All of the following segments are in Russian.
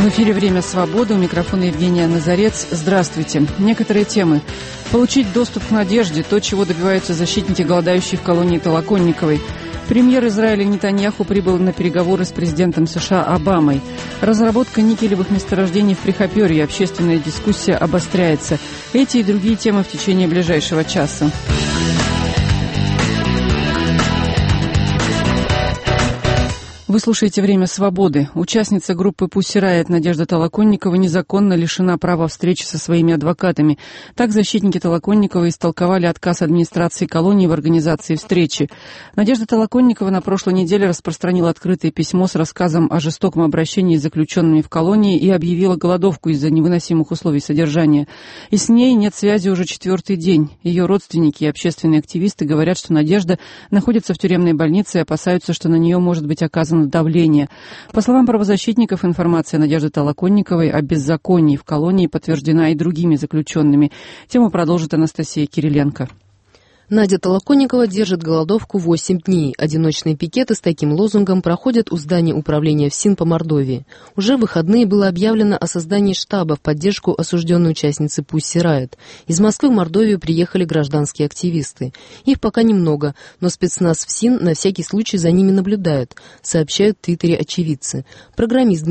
эфире «Время свободы». У микрофона Евгения Назарец. Здравствуйте. Некоторые темы. Получить доступ к надежде. То, чего добиваются защитники, голодающие в колонии Толоконниковой. Премьер Израиля Нетаньяху прибыл на переговоры с президентом США Обамой. Разработка никелевых месторождений в Прихоперье. Общественная дискуссия обостряется. Эти и другие темы в течение ближайшего часа. Вы слушаете «Время свободы». Участница группы Pussy Riot Надежда Толоконникова незаконно лишена права встречи со своими адвокатами. Так защитники Толоконниковой истолковали отказ администрации колонии в организации встречи. Надежда Толоконникова на прошлой неделе распространила открытое письмо с рассказом о жестоком обращении с заключенными в колонии и объявила голодовку из-за невыносимых условий содержания. И с ней нет связи уже 4-й день. Ее родственники и общественные активисты говорят, что Надежда находится в тюремной больнице и опасаются, что на нее может быть оказано давление. По словам правозащитников, информация Надежды Толоконниковой о беззаконии в колонии подтверждена и другими заключенными. Тему продолжит Анастасия Кириленко. Надя Толоконникова держит голодовку 8 дней. Одиночные пикеты с таким лозунгом проходят у здания управления ФСИН по Мордовии. Уже в выходные было объявлено о создании штаба в поддержку осужденной участницы Pussy Riot. Из Москвы в Мордовию приехали гражданские активисты. Их пока немного, но спецназ ФСИН на всякий случай за ними наблюдает, сообщают в Твиттере очевидцы. Программист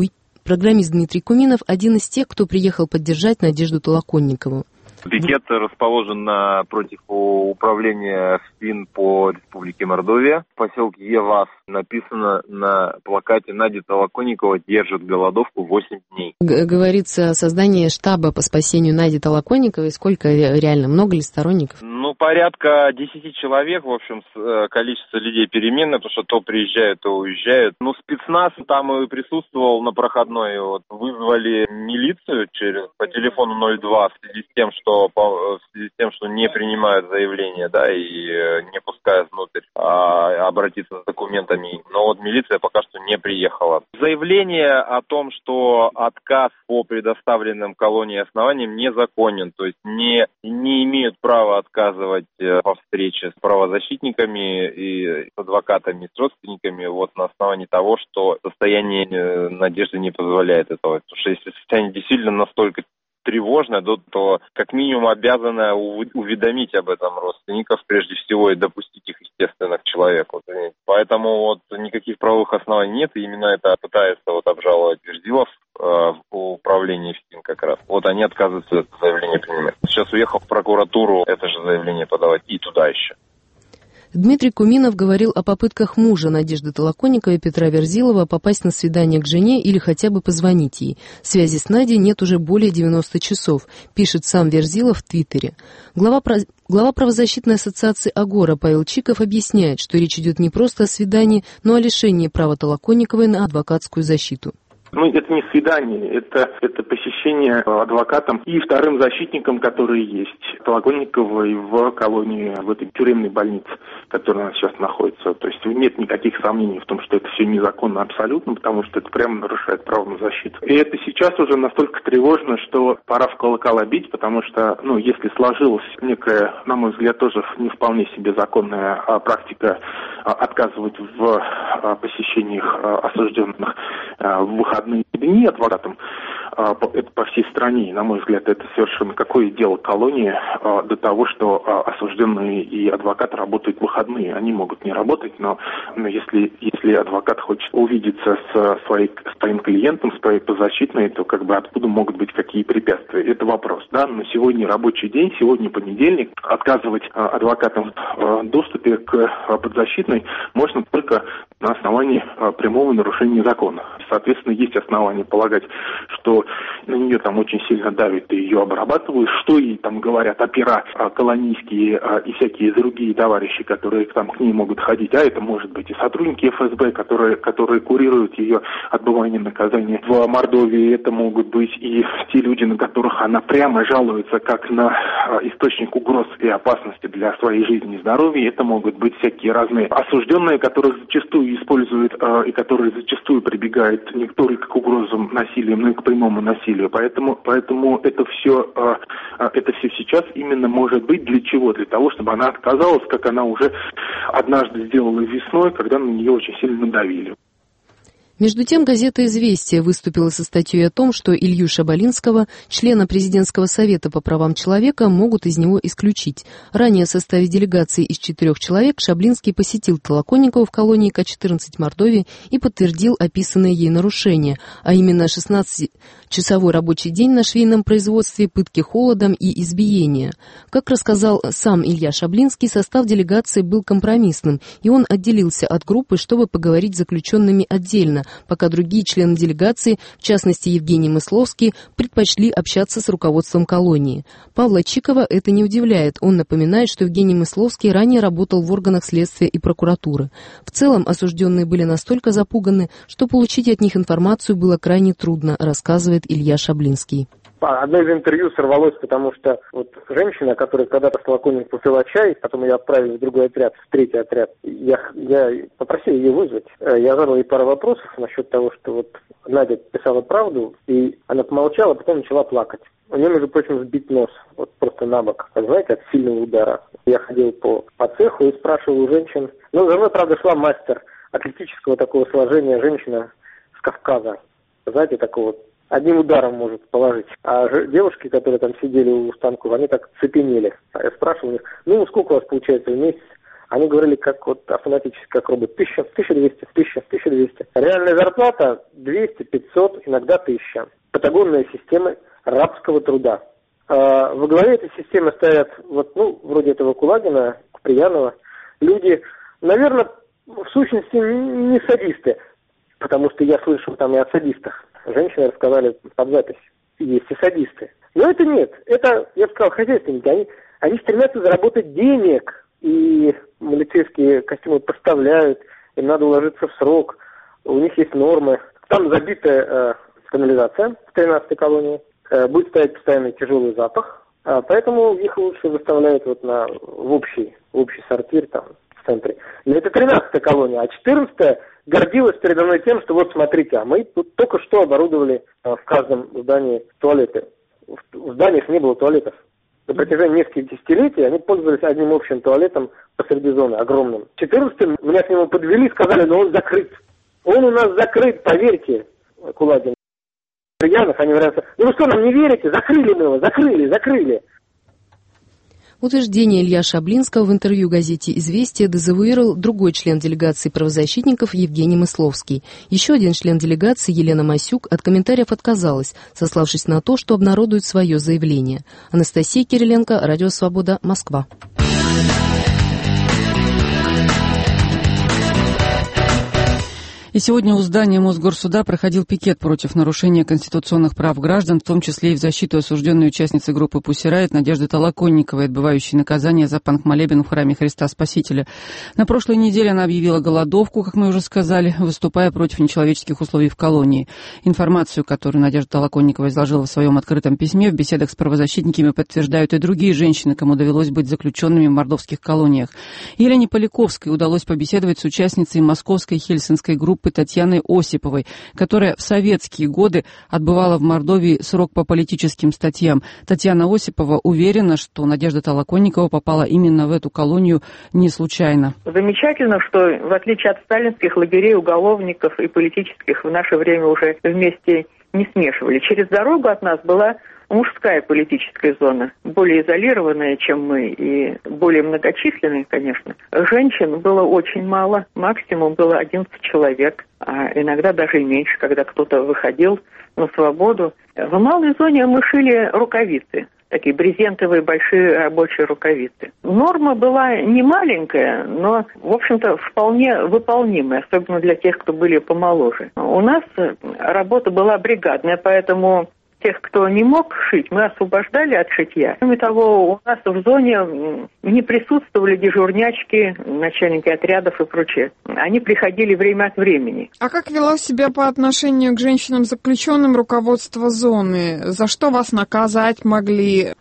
Дмитрий Куминов один из тех, кто приехал поддержать Надежду Толоконникову. Пикет расположен напротив управления ФСИН по Республике Мордовия. В поселке Евас написано на плакате: Надя Толоконникова держит голодовку 8 дней. Говорится о создании штаба по спасению Нади Толоконниковой. Сколько реально? Много ли сторонников? Порядка 10 человек, в общем, количество людей переменное, потому что то приезжают, то уезжают. Спецназ там и присутствовал на проходной. Вызвали милицию по телефону 02 в связи с тем, что не принимают заявления, и не пускают внутрь обратиться с документами. Но милиция пока что не приехала. Заявление о том, что отказ по предоставленным колонии основаниям незаконен, то есть не имеют права отказывать во встрече с правозащитниками и с адвокатами, с родственниками на основании того, что состояние Надежды не позволяет этого. Потому что если состояние действительно настолько тревожное, то как минимум обязана уведомить об этом родственников прежде всего и допустить их, естественно, к человеку. Поэтому никаких правовых оснований нет, и именно это пытается обжаловать Верзилов в управлении ФСИН как раз. Они отказываются это заявление принимать. Сейчас уехал в прокуратуру это же заявление подавать и туда еще. Дмитрий Куминов говорил о попытках мужа Надежды Толоконниковой Петра Верзилова попасть на свидание к жене или хотя бы позвонить ей. Связи с Надей нет уже более 90 часов, пишет сам Верзилов в Твиттере. Глава правозащитной ассоциации «Агора» Павел Чиков объясняет, что речь идет не просто о свидании, но о лишении права Толоконниковой на адвокатскую защиту. Это не свидание, это посещение адвокатом и вторым защитником, который есть Толоконниковой в колонии, в этой тюремной больнице, которая у нас сейчас находится. То есть нет никаких сомнений в том, что это все незаконно абсолютно, потому что это прямо нарушает право на защиту. И это сейчас уже настолько тревожно, что пора в колокола бить, потому что, если сложилась некая, на мой взгляд, тоже не вполне себе законная практика отказывать в посещениях осужденных в выходные дни адвокатам, это по всей стране, и, на мой взгляд, это совершенно какое дело колонии до того, что осужденные и адвокаты работают в выходные. Они могут не работать, но если адвокат хочет увидеться со своим клиентом, с своей подзащитной, то откуда могут быть какие препятствия? Это вопрос, Но сегодня рабочий день, сегодня понедельник, отказывать адвокатам в доступе к подзащитной можно только на основании прямого нарушения закона. Соответственно, есть основания полагать, что на нее там очень сильно давят и ее обрабатывают, что ей там говорят опера колонийские и всякие другие товарищи, которые там к ней могут ходить, а это может быть и сотрудники ФСБ, которые курируют ее отбывание наказания в Мордовии, это могут быть и те люди, на которых она прямо жалуется как на источник угроз и опасности для своей жизни и здоровья, это могут быть всякие разные осужденные, которых зачастую используют и которые зачастую прибегают не только к угрозам насилием, но и к прямому насилию. Поэтому это все сейчас именно может быть для чего? Для того, чтобы она отказалась, как она уже однажды сделала весной, когда на нее очень сильно надавили. Между тем, газета «Известия» выступила со статьей о том, что Илью Шабалинского, члена Президентского совета по правам человека, могут из него исключить. Ранее в составе делегации из 4 человек Шаблинский посетил Толоконникову в колонии К-14 Мордовии и подтвердил описанные ей нарушения, а именно 16-часовой рабочий день на швейном производстве, пытки холодом и избиения. Как рассказал сам Илья Шаблинский, состав делегации был компромиссным, и он отделился от группы, чтобы поговорить с заключенными отдельно, пока другие члены делегации, в частности Евгений Мысловский, предпочли общаться с руководством колонии. Павла Чикова это не удивляет. Он напоминает, что Евгений Мысловский ранее работал в органах следствия и прокуратуры. В целом осужденные были настолько запуганы, что получить от них информацию было крайне трудно, рассказывает Илья Шаблинский. Одно из интервью сорвалось, потому что вот женщина, которая когда-то в Толоконниково пила чай, потом ее отправили в другой отряд, в 3-й отряд, я попросил ее вызвать. Я задал ей пару вопросов насчет того, что вот Надя писала правду, и она помолчала, а потом начала плакать. У нее, между прочим, сбит нос, вот просто на бок, знаете, от сильного удара. Я ходил по цеху и спрашивал у женщин. За мной, правда, шла мастер атлетического такого сложения, женщина с Кавказа, знаете, такого одним ударом может положить. А девушки, которые там сидели у станков, они так цепенели. А я спрашивал у них, сколько у вас получается в месяц? Они говорили, как вот автоматически, как робот, 1000, 1200, 1000, 1200. Реальная зарплата 200, 500, иногда 1000. Патагонные системы рабского труда. Во главе этой системы стоят, вроде этого Кулагина, Куприянова, люди, наверное, в сущности не садисты, потому что я слышал там и о садистах. Женщины рассказали под запись, есть и садисты. Но это нет, это, я бы сказал, хозяйственники, они стремятся заработать денег, и милицейские костюмы поставляют, им надо уложиться в срок, у них есть нормы. Там забитая канализация в 13-й колонии, будет стоять постоянный тяжелый запах, поэтому их лучше выставляют в общий сортир там в центре. Но это 13-я колония, а 14-я гордилась передо мной тем, что вот смотрите, мы тут только что оборудовали в каждом здании туалеты. В зданиях не было туалетов. На протяжении нескольких десятилетий они пользовались одним общим туалетом посреди зоны, огромным. 14-м меня к нему подвели, сказали, но он закрыт. Он у нас закрыт, поверьте, Кулагин. Они говорят, вы что, нам не верите? Закрыли мы его, закрыли. Утверждение Илья Шаблинского в интервью газете «Известия» дезавуировал другой член делегации правозащитников Евгений Мысловский. Еще один член делегации Елена Масюк от комментариев отказалась, сославшись на то, что обнародует свое заявление. Анастасия Кириленко, Радио Свобода, Москва. И сегодня у здания Мосгорсуда проходил пикет против нарушения конституционных прав граждан, в том числе и в защиту осужденной участницы группы «Пусси Райот» Надежды Толоконниковой, отбывающей наказание за панк-молебен в храме Христа Спасителя. На прошлой неделе она объявила голодовку, как мы уже сказали, выступая против нечеловеческих условий в колонии. Информацию, которую Надежда Толоконникова изложила в своем открытом письме, в беседах с правозащитниками подтверждают и другие женщины, кому довелось быть заключенными в мордовских колониях. Елене Поляковской удалось побеседовать с участницей московской хельсинской группы Татьяной Осиповой, которая в советские годы отбывала в Мордовии срок по политическим статьям. Татьяна Осипова уверена, что Надежда Толоконникова попала именно в эту колонию не случайно. Замечательно, что в отличие от сталинских лагерей уголовников и политических в наше время уже вместе не смешивали. Через дорогу от нас была мужская политическая зона, более изолированная, чем мы, и более многочисленная, конечно. Женщин было очень мало, максимум было 11 человек, а иногда даже и меньше, когда кто-то выходил на свободу. В малой зоне мы шили рукавицы, такие брезентовые большие рабочие рукавицы. Норма была не маленькая, но, в общем-то, вполне выполнимая, особенно для тех, кто были помоложе. У нас работа была бригадная, поэтому тех, кто не мог шить, мы освобождали от шитья. Кроме того, у нас в зоне не присутствовали дежурнячки, начальники отрядов и прочее. Они приходили время от времени. А как вело себя по отношению к женщинам-заключенным руководство зоны? За что вас наказать могли?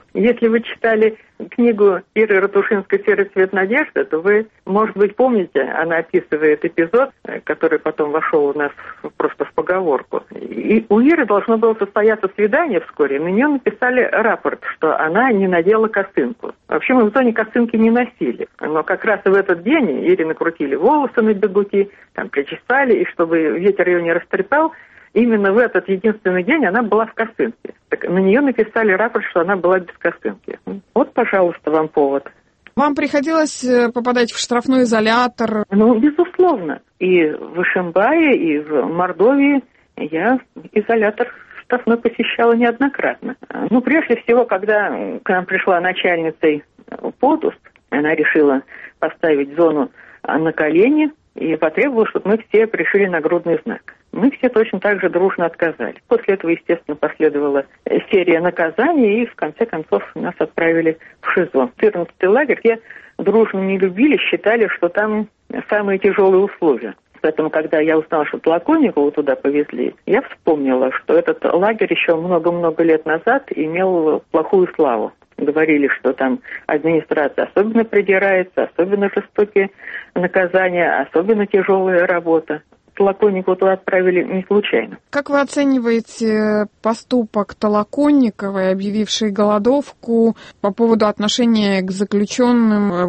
Если вы читали книгу Иры Ратушинской «Серый цвет надежды», то вы, может быть, помните, она описывает эпизод, который потом вошел у нас просто в поговорку. И у Иры должно было состояться свидание вскоре. На нее написали рапорт, что она не надела косынку. Вообще мы в зоне косынки не носили. Но как раз в этот день Ире накрутили волосы на бегуди, там причесали, и чтобы ветер ее не растрепал, именно в этот единственный день она была в косынке. Так на нее написали рапорт, что она была без косынки. Вот, пожалуйста, вам повод. Вам приходилось попадать в штрафной изолятор? Ну, безусловно. И в Ишимбае, и в Мордовии я изолятор штрафной посещала неоднократно. Ну, прежде всего, когда к нам пришла начальницей Подуст, она решила поставить зону на колени и потребовала, чтобы мы все пришили нагрудный знак. Мы все точно так же дружно отказали. После этого, естественно, последовала серия наказаний, и в конце концов нас отправили в ШИЗО. 14-й лагерь, где дружно не любили, считали, что там самые тяжелые условия. Поэтому, когда я узнала, что Толоконникову туда повезли, я вспомнила, что этот лагерь еще много-много лет назад имел плохую славу. Говорили, что там администрация особенно придирается, особенно жестокие наказания, особенно тяжелая работа. Толоконникову туда отправили не случайно. Как вы оцениваете поступок Толоконниковой, объявившей голодовку, по поводу отношения к заключенным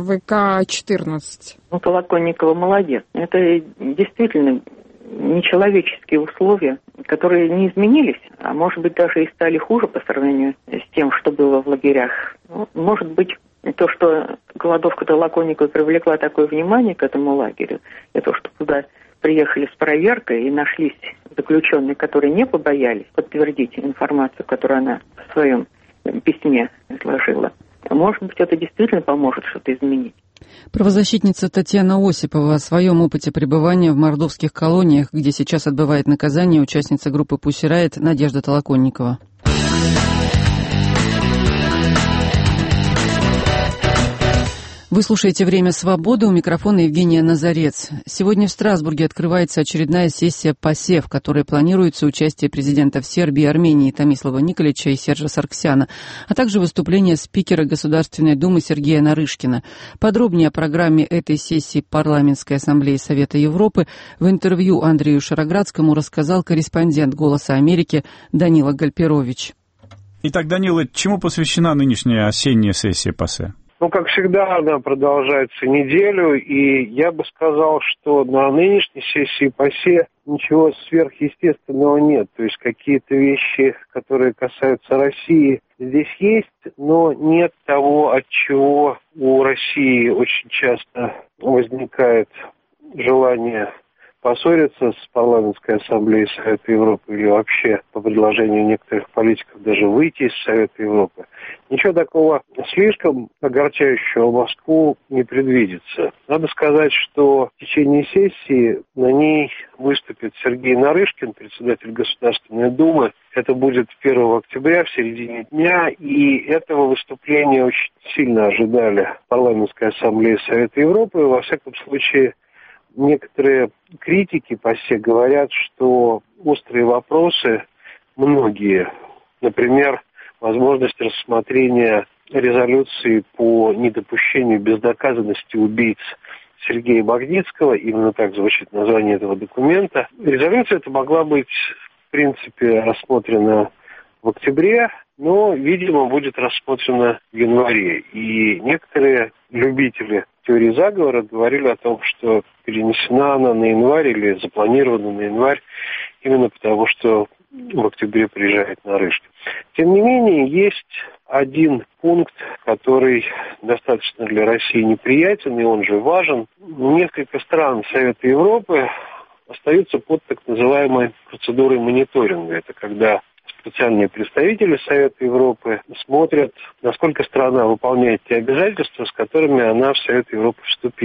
ВК-14? Ну, Толоконникова молодец. Это действительно нечеловеческие условия, которые не изменились, а может быть даже и стали хуже по сравнению с тем, что было в лагерях. Ну, может быть, то, что голодовка Толоконниковой привлекла такое внимание к этому лагерю, и то, что туда приехали с проверкой и нашлись заключенные, которые не побоялись подтвердить информацию, которую она в своем письме изложила. Может быть, это действительно поможет что-то изменить. Правозащитница Татьяна Осипова о своем опыте пребывания в мордовских колониях, где сейчас отбывает наказание участница группы Pussy Riot Надежда Толоконникова. Вы слушаете «Время свободы», у микрофона Евгения Назарец. Сегодня в Страсбурге открывается очередная сессия ПАСЕ, в которой планируется участие президентов Сербии и Армении Томислава Николича и Сержа Сарксяна, а также выступление спикера Государственной Думы Сергея Нарышкина. Подробнее о программе этой сессии Парламентской ассамблеи Совета Европы в интервью Андрею Шароградскому рассказал корреспондент «Голоса Америки» Данила Гальперович. Итак, Данила, чему посвящена нынешняя осенняя сессия ПАСЕ? Ну, как всегда, она продолжается неделю, и я бы сказал, что на нынешней сессии ПАСЕ ничего сверхъестественного нет. То есть какие-то вещи, которые касаются России, здесь есть, но нет того, от чего у России очень часто возникает желание поссориться с Парламентской ассамблеей Совета Европы или вообще по предложению некоторых политиков даже выйти из Совета Европы. Ничего такого слишком огорчающего Москву не предвидится. Надо сказать, что в течение сессии на ней выступит Сергей Нарышкин, председатель Государственной Думы. Это будет 1 октября, в середине дня, и этого выступления очень сильно ожидали Парламентской ассамблеи Совета Европы. Во всяком случае, некоторые критики ПАСЕ говорят, что острые вопросы, многие, например, возможность рассмотрения резолюции по недопущению безнаказанности убийц Сергея Магнитского, именно так звучит название этого документа. Резолюция эта могла быть, в принципе, рассмотрена в октябре, но, видимо, будет рассмотрена в январе. И некоторые любители теории заговора говорили о том, что перенесена она на январь или запланирована на январь именно потому, что в октябре приезжает Нарышкин. Тем не менее, есть один пункт, который достаточно для России неприятен, и он же важен. Несколько стран Совета Европы остаются под так называемой процедурой мониторинга. Это когда специальные представители Совета Европы смотрят, насколько страна выполняет те обязательства, с которыми она в Совет Европы вступила.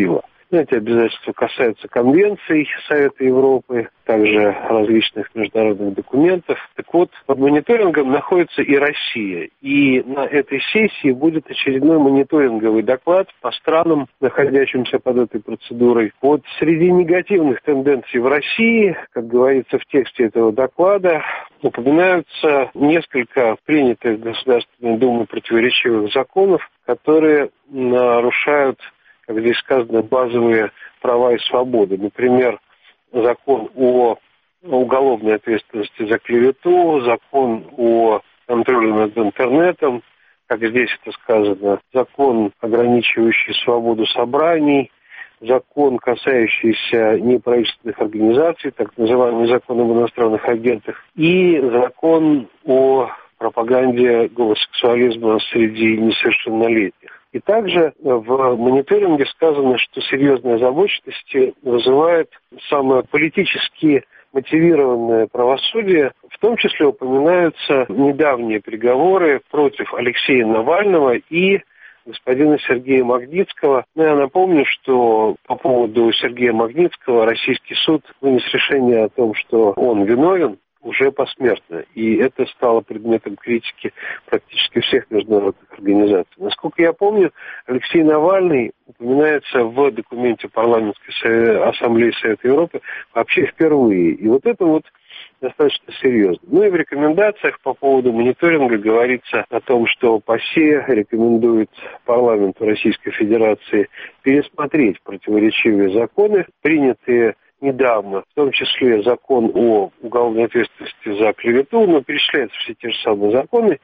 Эти обязательства касаются конвенций Совета Европы, также различных международных документов. Так вот, под мониторингом находится и Россия. И на этой сессии будет очередной мониторинговый доклад по странам, находящимся под этой процедурой. Вот среди негативных тенденций в России, как говорится в тексте этого доклада, упоминаются несколько принятых Государственной Думой противоречивых законов, которые нарушают, как здесь сказано, базовые права и свободы. Например, закон о уголовной ответственности за клевету, закон о контроле над интернетом, как здесь это сказано, закон, ограничивающий свободу собраний, закон, касающийся неправительственных организаций, так называемый закон об иностранных агентах, и закон о пропаганде гомосексуализма среди несовершеннолетних. И также в мониторинге сказано, что серьезные озабоченности вызывает самое политически мотивированное правосудие. В том числе упоминаются недавние приговоры против Алексея Навального и господина Сергея Магнитского. Я напомню, что по поводу Сергея Магнитского российский суд вынес решение о том, что он виновен уже посмертно. И это стало предметом критики практически всех международных организаций. Насколько я помню, Алексей Навальный упоминается в документе Парламентской ассамблеи Совета Европы вообще впервые. И вот это вот достаточно серьезно. Ну и в рекомендациях по поводу мониторинга говорится о том, что ПАСЕ рекомендует парламенту Российской Федерации пересмотреть противоречивые законы, принятые недавно, в том числе закон о уголовной ответственности за клевету, но перечисляются все те же самые законы,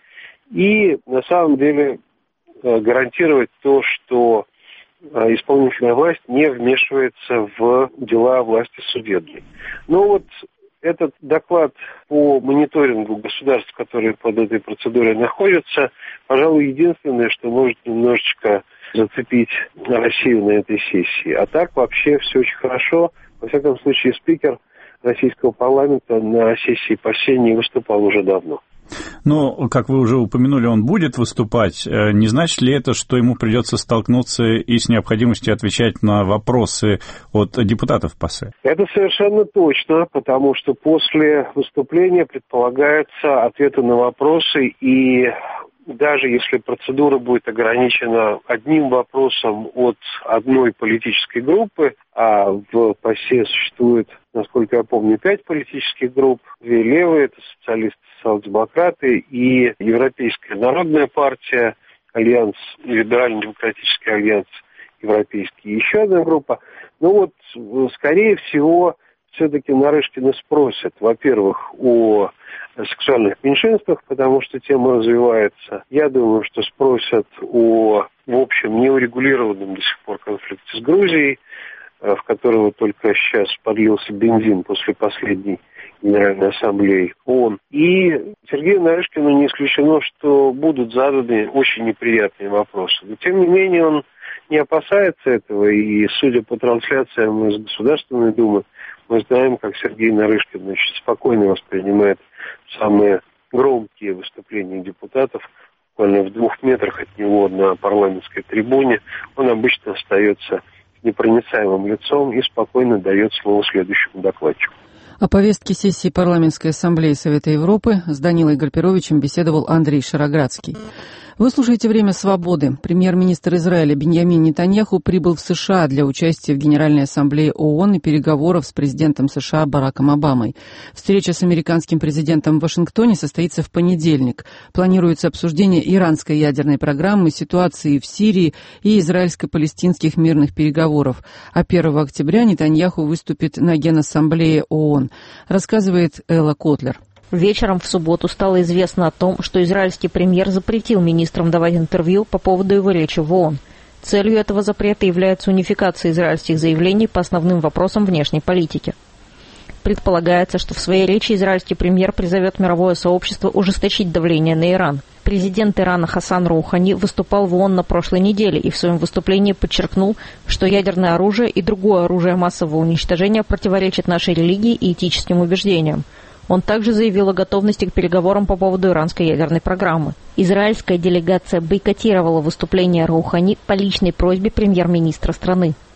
и на самом деле гарантировать то, что исполнительная власть не вмешивается в дела власти судебной. Но вот этот доклад по мониторингу государств, которые под этой процедурой находятся, пожалуй, единственное, что может немножечко зацепить Россию на этой сессии. А так вообще все очень хорошо. Во всяком случае, спикер российского парламента на сессии ПАСЕ не выступал уже давно. Но, как вы уже упомянули, он будет выступать. Не значит ли это, что ему придется столкнуться и с необходимостью отвечать на вопросы от депутатов ПАСЕ? Это совершенно точно, потому что после выступления предполагаются ответы на вопросы, и даже если процедура будет ограничена одним вопросом от одной политической группы, а в ПАСЕ существует, насколько я помню, 5 политических групп, 2 левые, это социалисты, социал-демократы, и Европейская народная партия, Альянс, Либерально-демократический альянс европейский, и еще одна группа. Ну вот, скорее всего, все-таки Нарышкина спросят, во-первых, о сексуальных меньшинствах, потому что тема развивается. Я думаю, что спросят о, в общем, неурегулированном до сих пор конфликте с Грузией, в которого только сейчас подлился бензин после последней Генеральной Ассамблеи ООН. И Сергею Нарышкину не исключено, что будут заданы очень неприятные вопросы. Но, тем не менее, он не опасается этого, и, судя по трансляциям из Государственной Думы, мы знаем, как Сергей Нарышкин, значит, спокойно воспринимает самые громкие выступления депутатов. Буквально в 2 метрах от него на парламентской трибуне он обычно остается непроницаемым лицом и спокойно дает слово следующему докладчику. О повестке сессии Парламентской ассамблеи Совета Европы с Данилой Гальперовичем беседовал Андрей Шароградский. Вы слушаете «Время свободы». Премьер-министр Израиля Биньямин Нетаньяху прибыл в США для участия в Генеральной ассамблее ООН и переговоров с президентом США Бараком Обамой. Встреча с американским президентом в Вашингтоне состоится в понедельник. Планируется обсуждение иранской ядерной программы, ситуации в Сирии и израильско-палестинских мирных переговоров. А 1 октября Нетаньяху выступит на Генассамблее ООН, рассказывает Элла Котлер. Вечером в субботу стало известно о том, что израильский премьер запретил министрам давать интервью по поводу его речи в ООН. Целью этого запрета является унификация израильских заявлений по основным вопросам внешней политики. Предполагается, что в своей речи израильский премьер призовет мировое сообщество ужесточить давление на Иран. Президент Ирана Хасан Роухани выступал в ООН на прошлой неделе и в своем выступлении подчеркнул, что ядерное оружие и другое оружие массового уничтожения противоречит нашей религии и этическим убеждениям. Он также заявил о готовности к переговорам по поводу иранской ядерной программы. Израильская делегация бойкотировала выступление Роухани по личной просьбе премьер-министра страны.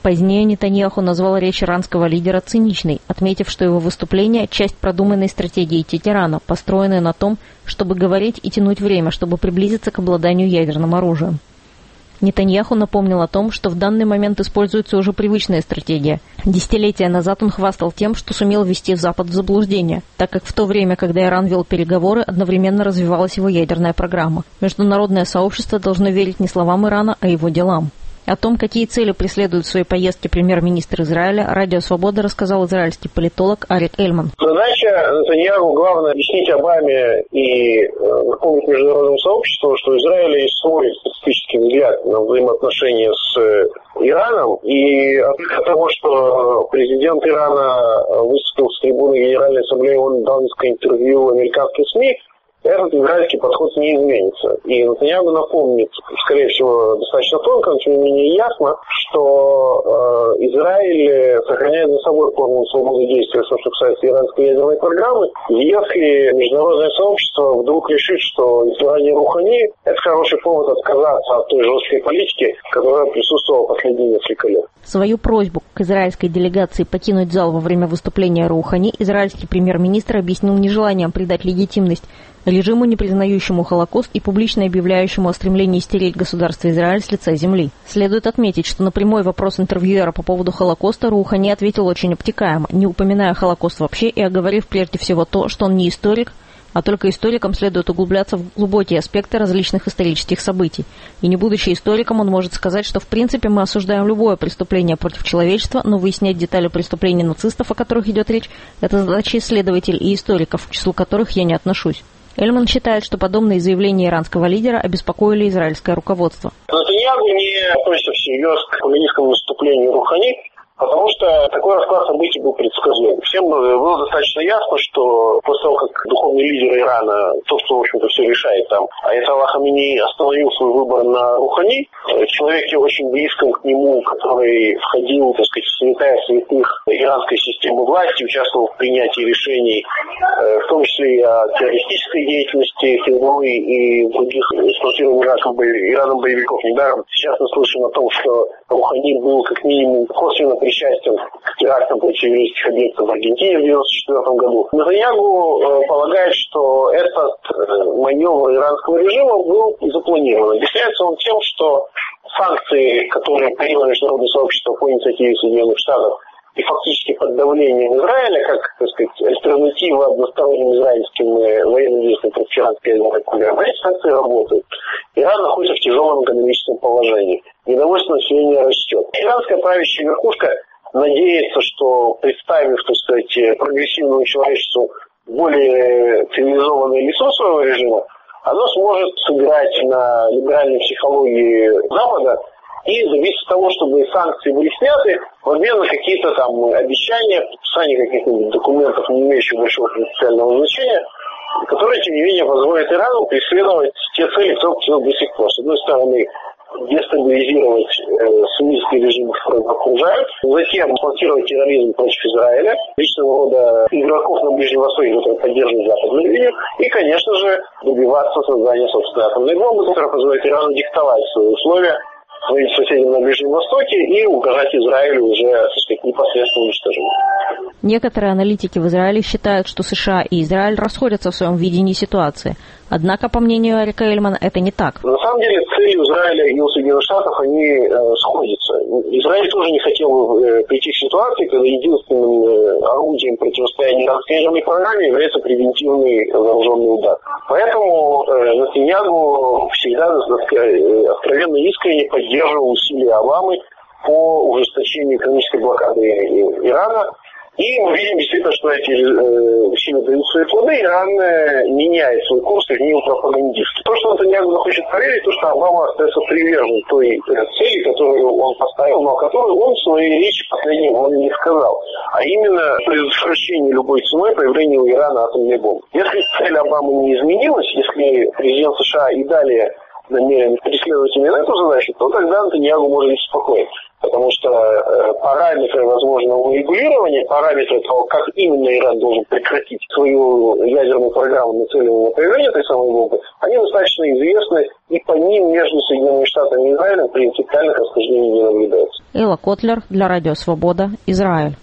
Позднее Нетаньяху назвал речь иранского лидера циничной, отметив, что его выступление – часть продуманной стратегии Тегерана, построенной на том, чтобы говорить и тянуть время, чтобы приблизиться к обладанию ядерным оружием. Нетаньяху напомнил о том, что в данный момент используется уже привычная стратегия. Десятилетия назад он хвастал тем, что сумел ввести Запад в заблуждение, так как в то время, когда Иран вел переговоры, одновременно развивалась его ядерная программа. Международное сообщество должно верить не словам Ирана, а его делам. О том, какие цели преследует в своей поездке премьер-министр Израиля, Радио Свобода рассказал израильский политолог Арик Эльман. Задача Нетаньяху главное объяснить Обаме и напомнить международному сообществу, что у Израиля есть свой специфический взгляд на взаимоотношения с Ираном. И от того, что президент Ирана выступил с трибуны Генеральной Ассамблеи, он дал несколько интервью американским СМИ, этот израильский подход не изменится. И Нетаньяху напомнит, скорее всего, достаточно тонко, но тем не менее ясно, что Израиль сохраняет за собой форму свободы действия, что касается иранской ядерной программы. Если международное сообщество вдруг решит, что избрание Рухани – это хороший повод отказаться от той жесткой политики, которая присутствовала последние несколько лет. Свою просьбу к израильской делегации покинуть зал во время выступления Рухани израильский премьер-министр объяснил нежеланием придать легитимность режиму, не признающему Холокост и публично объявляющему о стремлении стереть государство Израиль с лица земли. Следует отметить, что на прямой вопрос интервьюера по поводу Холокоста Рухани ответил очень обтекаемо, не упоминая Холокост вообще и оговорив прежде всего то, что он не историк, а только историкам следует углубляться в глубокие аспекты различных исторических событий. И не будучи историком, он может сказать, что в принципе мы осуждаем любое преступление против человечества, но выяснять детали преступлений нацистов, о которых идет речь, это задача исследователей и историков, к числу которых я не отношусь. Эльман считает, что подобные заявления иранского лидера обеспокоили израильское руководство. Нетаньяху не относится всерьез к коммунистскому выступлению Рухани, потому что такой расклад событий был предсказуем. Всем было достаточно ясно, что после того, как духовный лидер Ирана, тот, кто, в общем-то, все решает там, Аятолла Хаминеи остановил свой выбор на Рухани, человеке очень близком к нему, который входил, так сказать, в святая святых иранской системы власти, участвовал в принятии решений, в том числе и о террористической деятельности Хизбаллы и других спонсируемых Ираном боевиков. Недаром сейчас мы слышим о том, что Рухани был как минимум косвенно причастен к терактам против еврейских объектов в Аргентине в 1994 году. Нетаньяху полагает, что этот маневр иранского режима был запланирован. Объясняется он тем, что санкции, которые приняло международное сообщество по инициативе Соединенных Штатов, и фактически под давлением Израиля, как, так сказать, альтернатива односторонним израильским военным действиям против иранской ядерной программы, эти санкции работают. Иран находится в тяжелом экономическом положении. Недовольство населения растет. Иранская правящая верхушка надеется, что, представив, так сказать, прогрессивному человечеству более цивилизованное лицо своего режима, оно сможет сыграть на либеральной психологии Запада и добиться того, чтобы санкции были сняты в обмен на какие-то там обещания, подписание каких-нибудь документов, не имеющих большого принципиального значения, которые, тем не менее, позволят Ирану преследовать те цели, которые до сих пор. С одной стороны, дестабилизировать суннитский режим, который окружают, затем эксплуатировать терроризм против Израиля, личного рода игроков на Ближнем Востоке, которые поддерживают западную линию, и, конечно же, добиваться создания собственной атомной бомбы, которая позволяет Ирану диктовать свои условия своим соседям на Ближнем Востоке и угрожать Израилю уже, так сказать, непосредственно уничтожением. Некоторые аналитики в Израиле считают, что США и Израиль расходятся в своем видении ситуации. Однако, по мнению Арика Эльмана, это не так. На самом деле, цели Израиля и у Соединенных Штатов, они сходятся. Израиль тоже не хотел прийти к ситуации, когда единственным орудием противостояния иранской ядерной программе является превентивный вооруженный удар. Поэтому Нетаньяху всегда откровенно искренне поддерживал усилия Обамы по ужесточению экономической блокады Ирана. И мы видим действительно, что эти усилия дают свои плоды, Иран меняет свой курс как неопропагандистский. То, что Нетаньяху хочет проверить, то, что Обама остается привержен той цели, которую он поставил, но о которой он в своей речи последней он не сказал. А именно предотвращение любой ценой появления у Ирана атомной бомбы. Если цель Обамы не изменилась, если президент США и далее намерен преследовать именно эту задачу, то тогда Нетаньяху может быть спокоен. потому что параметры возможного урегулирования, параметры того, как именно Иран должен прекратить свою ядерную программу, нацеленную на появление этой самой бомбы, они достаточно известны, и по ним между Соединенными Штатами и Израилем принципиальных расхождений не наблюдается. Элла Котлер для Радио Свобода, Израиль.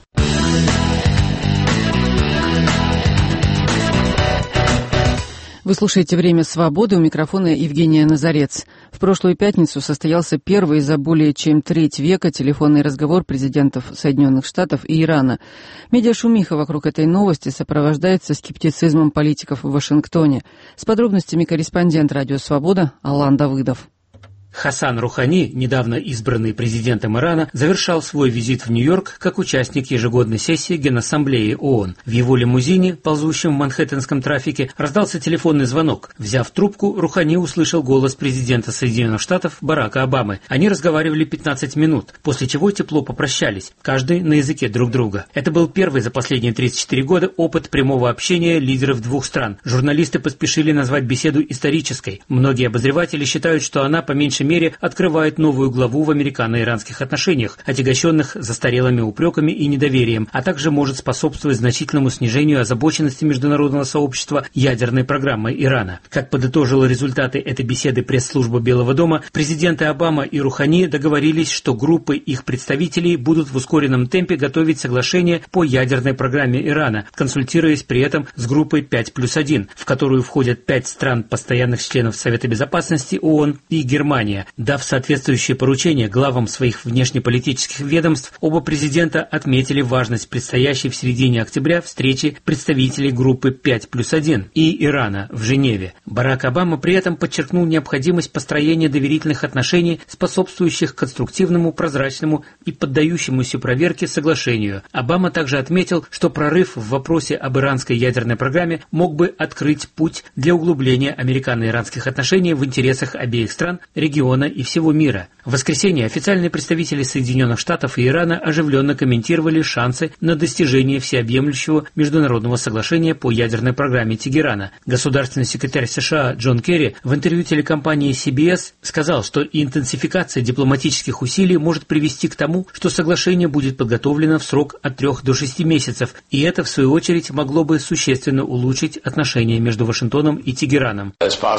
Вы слушаете «Время свободы», у микрофона Евгения Назарец. В прошлую пятницу состоялся первый за более чем треть века телефонный разговор президентов Соединенных Штатов и Ирана. Медиашумиха вокруг этой новости сопровождается скептицизмом политиков в Вашингтоне. С подробностями корреспондент «Радио Свобода» Алан Давыдов. Хасан Рухани, недавно избранный президентом Ирана, завершал свой визит в Нью-Йорк как участник ежегодной сессии Генассамблеи ООН. В его лимузине, ползущем в манхэттенском трафике, раздался телефонный звонок. Взяв трубку, Рухани услышал голос президента Соединенных Штатов Барака Обамы. Они разговаривали 15 минут, после чего тепло попрощались, каждый на языке друг друга. Это был первый за последние 34 года опыт прямого общения лидеров двух стран. Журналисты поспешили назвать беседу исторической. Многие обозреватели считают, что она по меньшей мере открывает новую главу в американо-иранских отношениях, отягощенных застарелыми упреками и недоверием, а также может способствовать значительному снижению озабоченности международного сообщества ядерной программой Ирана. Как подытожила результаты этой беседы пресс-служба Белого дома, президенты Обама и Рухани договорились, что группы их представителей будут в ускоренном темпе готовить соглашение по ядерной программе Ирана, консультируясь при этом с группой 5+1, в которую входят 5 стран постоянных членов Совета Безопасности ООН и Германия. Дав соответствующее поручение главам своих внешнеполитических ведомств, оба президента отметили важность предстоящей в середине октября встречи представителей группы 5+1 и Ирана в Женеве. Барак Обама при этом подчеркнул необходимость построения доверительных отношений, способствующих конструктивному, прозрачному и поддающемуся проверке соглашению. Обама также отметил, что прорыв в вопросе об иранской ядерной программе мог бы открыть путь для углубления американо-иранских отношений в интересах обеих стран, региона и всего мира. В воскресенье официальные представители Соединенных Штатов и Ирана оживленно комментировали шансы на достижение всеобъемлющего международного соглашения по ядерной программе Тегерана. Государственный секретарь США Джон Керри в интервью телекомпании CBS сказал, что интенсификация дипломатических усилий может привести к тому, что соглашение будет подготовлено в срок от 3 до 6 месяцев, и это, в свою очередь, могло бы существенно улучшить отношения между Вашингтоном и Тегераном.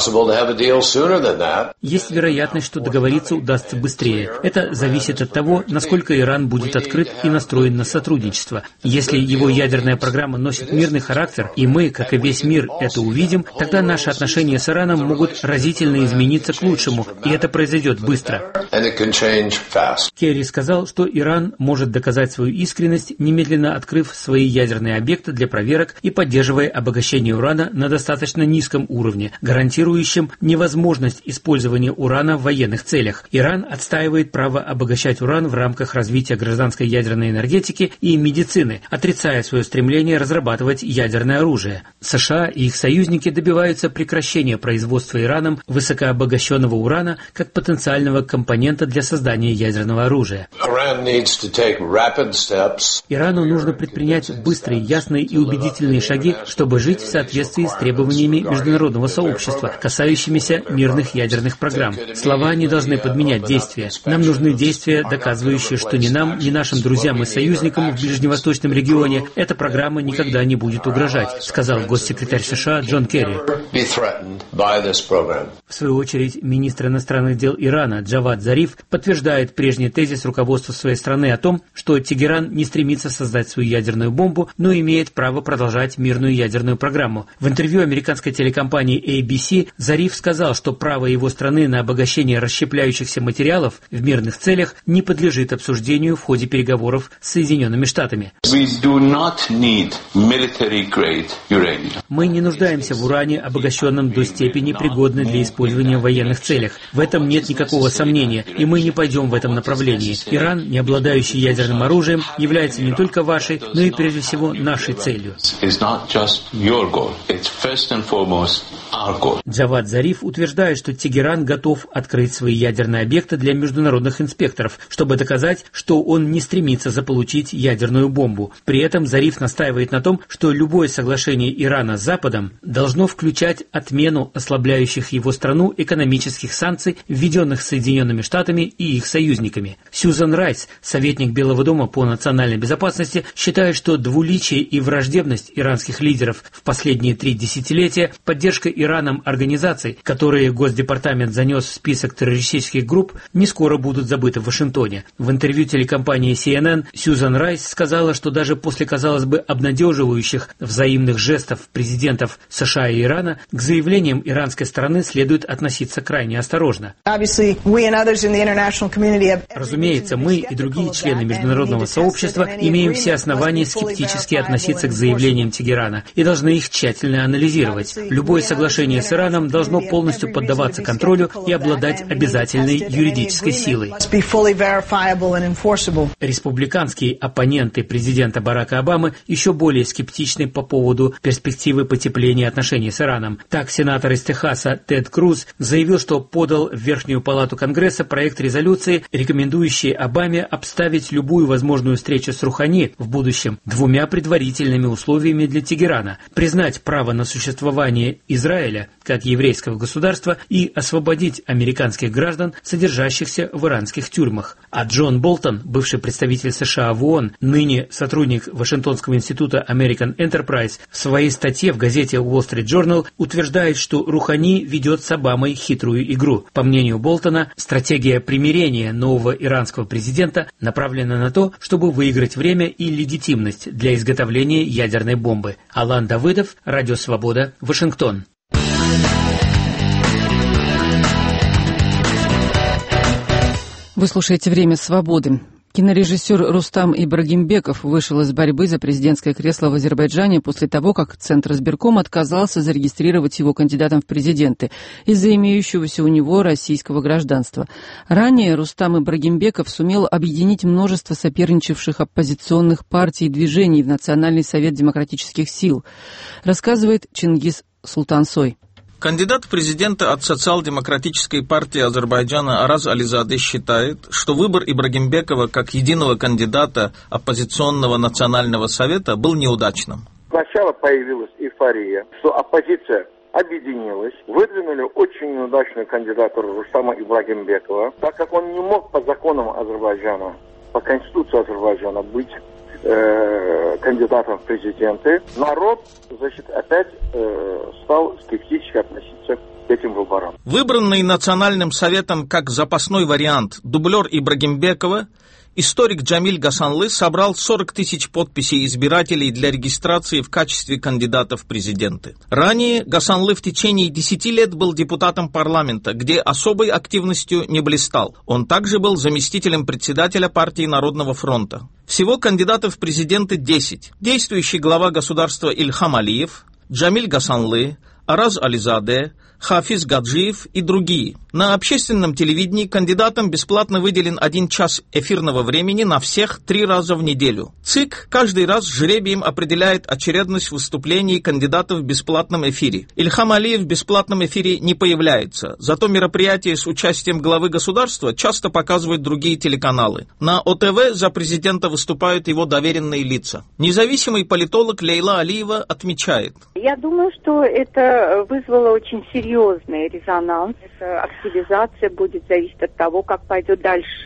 Есть вероятность, что договориться удастся быстрее. Это зависит от того, насколько Иран будет открыт и настроен на сотрудничество. Если его ядерная программа носит мирный характер, и мы, как и весь мир, это увидим, тогда наши отношения с Ираном могут разительно измениться к лучшему, и это произойдет быстро. Керри сказал, что Иран может доказать свою искренность, немедленно открыв свои ядерные объекты для проверок и поддерживая обогащение урана на достаточно низком уровне, гарантирующем невозможность использования урана в военных целях. Иран отстаивает право обогащать уран в рамках развития гражданской ядерной энергетики и медицины, отрицая свое стремление разрабатывать ядерное оружие. США и их союзники добиваются прекращения производства Ираном высокообогащенного урана как потенциального компонента для создания ядерного оружия. Ирану нужно предпринять быстрые, ясные и убедительные шаги, чтобы жить в соответствии с требованиями международного сообщества, касающимися мирных ядерных программ. Слова не должны подменять действия. Нам нужны действия, доказывающие, что ни нам, ни нашим друзьям и союзникам в ближневосточном регионе эта программа никогда не будет угрожать, сказал госсекретарь США Джон Керри. В свою очередь, министр иностранных дел Ирана Джавад Зариф подтверждает прежний тезис руководства своей страны о том, что Тегеран не стремится создать свою ядерную бомбу, но имеет право продолжать мирную ядерную программу. В интервью американской телекомпании ABC Зариф сказал, что право его страны на обогащение расщепляющихся материалов в мирных целях не подлежит обсуждению в ходе переговоров с Соединенными Штатами. Мы не нуждаемся в уране, обогащенном до степени, пригодной для использования в военных целях. В этом нет никакого сомнения, и мы не пойдем в этом направлении. Иран, не обладающий ядерным оружием, является не только вашей, но и прежде всего нашей целью. Джавад Зариф утверждает, что Тегеран готов открыть свои ядерные объекты для международных инспекторов, чтобы доказать, что он не стремится заполучить ядерную бомбу. При этом Зариф настаивает на том, что любое соглашение Ирана с Западом должно включать отмену ослабляющих его страну экономических санкций, введенных Соединенными Штатами и их союзниками. Сьюзан Райс, советник Белого дома по национальной безопасности, считает, что двуличие и враждебность иранских лидеров в последние 3 десятилетия, поддержка Ираном организаций, которые Госдепартамент занес в список террористических групп, не скоро будут забыты в Вашингтоне. В интервью телекомпании CNN Сьюзан Райс сказала, что даже после, казалось бы, обнадеживающих взаимных жестов президентов США и Ирана, к заявлениям иранской стороны следует относиться крайне осторожно. Разумеется, мы и другие члены международного сообщества имеем все основания скептически относиться к заявлениям Тегерана и должны их тщательно анализировать. Любое соглашение с Ираном должно полностью поддаваться контролю и обладать обязательной юридической силой. Республиканские оппоненты президента Барака Обамы еще более скептичны по поводу перспективы потепления отношений с Ираном. Так, сенатор из Техаса Тед Круз заявил, что подал в Верхнюю палату Конгресса проект резолюции, рекомендующий Обаме обставить любую возможную встречу с Рухани в будущем 2 предварительными условиями для Тегерана: признать право на существование Израиля как еврейского государства и освободить американских граждан, содержащихся в иранских тюрьмах. А Джон Болтон, бывший представитель США в ООН, ныне сотрудник Вашингтонского института American Enterprise, в своей статье в газете Wall Street Journal утверждает, что Рухани ведет с Обамой хитрую игру. По мнению Болтона, стратегия примирения нового иранского президента направлена на то, чтобы выиграть время и легитимность для изготовления ядерной бомбы. Алан Давыдов, Радио Свобода, Вашингтон. Вы слушаете «Время свободы». Кинорежиссер Рустам Ибрагимбеков вышел из борьбы за президентское кресло в Азербайджане после того, как Центр избирком отказался зарегистрировать его кандидатом в президенты из-за имеющегося у него российского гражданства. Ранее Рустам Ибрагимбеков сумел объединить множество соперничавших оппозиционных партий и движений в Национальный совет демократических сил, рассказывает Чингиз Султансой. Кандидат в президенты от Социал-демократической партии Азербайджана Араз Ализаде считает, что выбор Ибрагимбекова как единого кандидата оппозиционного национального совета был неудачным. Сначала появилась эйфория, что оппозиция объединилась, выдвинули очень неудачную кандидатуру Рустама Ибрагимбекова, так как он не мог по законам Азербайджана, по конституции Азербайджана быть кандидатом в президенты. Народ, значит, опять стал скептически относиться к этим выборам. Выбранный Национальным советом как запасной вариант дублер Ибрагимбекова, историк Джамиль Гасанлы собрал 40 тысяч подписей избирателей для регистрации в качестве кандидата в президенты. Ранее Гасанлы в течение 10 лет был депутатом парламента, где особой активностью не блистал. Он также был заместителем председателя партии Народного фронта. Всего кандидатов в президенты 10. Действующий глава государства Ильхам Алиев, Джамиль Гасанлы, Араз Ализаде, Хафиз Гаджиев и другие. На общественном телевидении кандидатам бесплатно выделен 1 час эфирного времени на всех 3 раза в неделю. ЦИК каждый раз жребием определяет очередность выступлений кандидатов в бесплатном эфире. Ильхам Алиев в бесплатном эфире не появляется, зато мероприятия с участием главы государства часто показывают другие телеканалы. На ОТВ за президента выступают его доверенные лица. Независимый политолог Лейла Алиева отмечает: я думаю, что это вызвало очень серьезный резонанс. Активизация будет зависеть от того, как пойдут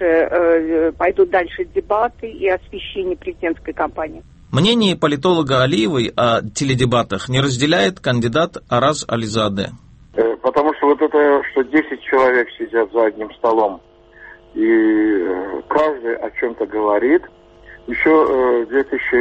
дальше дебаты и освещение президентской кампании. Мнение политолога Алиевой о теледебатах не разделяет кандидат Араз Ализаде. Потому что вот это, что 10 человек сидят за одним столом, и каждый о чем-то говорит. Еще в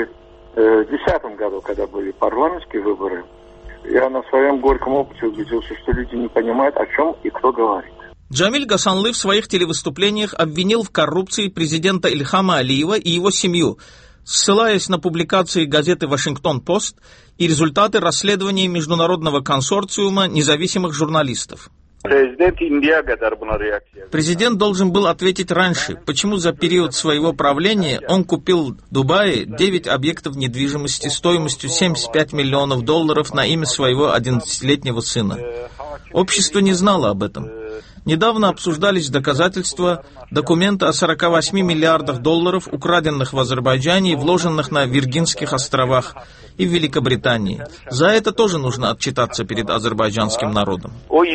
2010 году, когда были парламентские выборы, я на своем горьком опыте убедился, что люди не понимают, о чем и кто говорит. Джамиль Гасанлы в своих телевыступлениях обвинил в коррупции президента Ильхама Алиева и его семью, ссылаясь на публикации газеты «Вашингтон-Пост» и результаты расследования международного консорциума независимых журналистов. Президент должен был ответить раньше, почему за период своего правления он купил в Дубае 9 объектов недвижимости стоимостью $75 миллионов на имя своего 11-летнего сына. Общество не знало об этом. Недавно обсуждались доказательства документа о $48 миллиардах, украденных в Азербайджане и вложенных на Виргинских островах и в Великобритании. За это тоже нужно отчитаться перед азербайджанским народом.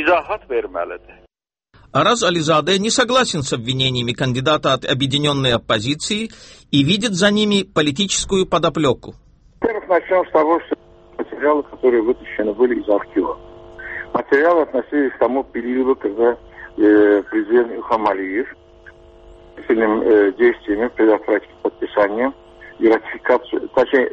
Араз Ализаде не согласен с обвинениями кандидата от объединенной оппозиции и видит за ними политическую подоплеку. Во-первых, начнем с того, что материалы, которые вытащены, были из архива. Материалы относились к тому периоду, когда президент Ильхам Алиев сильными действиями предотвратил подписание и ратификацию